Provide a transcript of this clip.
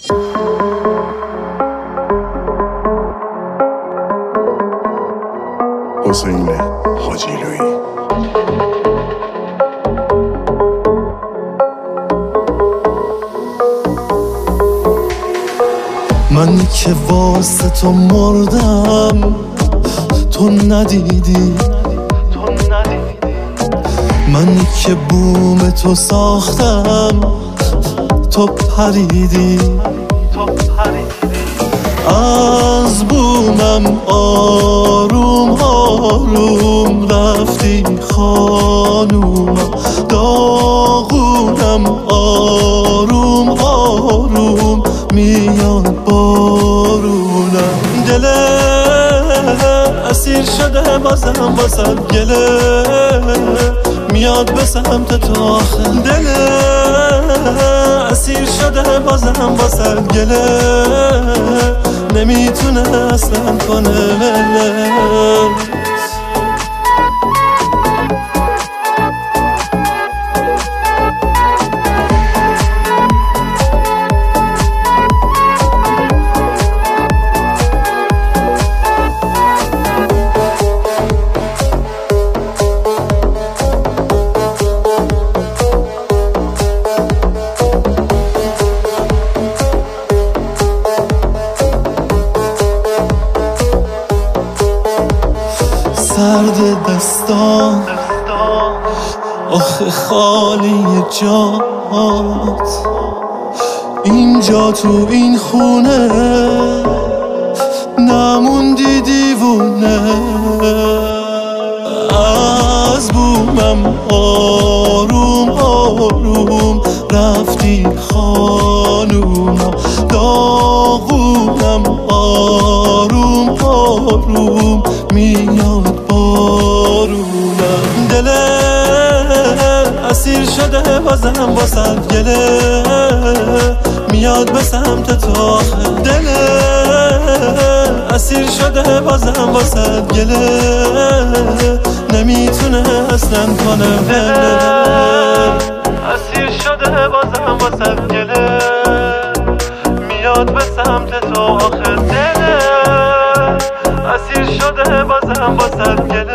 حسین حاجیلویی. منی که واسه تو مردم تو ندیدی، منی که بوم تو ساختم تو پریدی، از بومم آروم آروم رفتی خانومم، داغونم آروم آروم میاد بارونم، دل اسیر شده بازم واسه گله میاد به سمت تو آخه، دل اسیر شده بازم واسه گله نمیتونه اصلا کنه سرد دستان آخه خالی جات، اینجا تو این خونه نموندی دیوونه، از بومم آروم آروم رفتی خانومم، داغونم آروم آروم میاد بارونم، دل اسیر شده بازم واسه گله میاد به سمت تو آخه، دل اسیر شده بازم واسه گله نمیتونه اصلا کنه اسیر شده بازم واسه گله میاد به سمت تو آخه، دل اسیر شده بازم واسه گله